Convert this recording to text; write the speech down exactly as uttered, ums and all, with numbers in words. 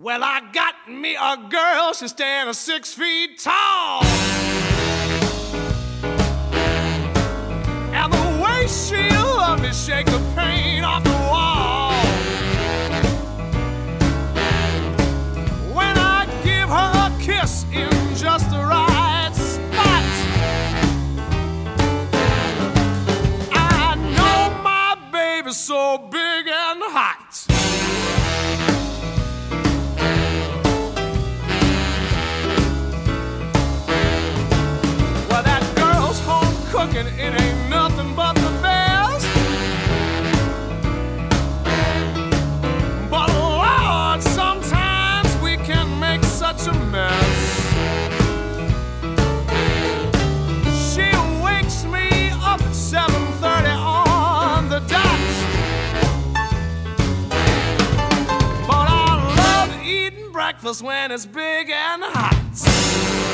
Well, I got me a girl, she's standing six feet tall. And the way she loved me, shake the paint off the wall. When I give her a kiss in just the right spot, I know my baby's so big and hot. Cooking, it ain't nothing but the best. But Lord, sometimes we can make such a mess. She wakes me up at seven thirty on the dot. But I love eating breakfast when it's big and hot.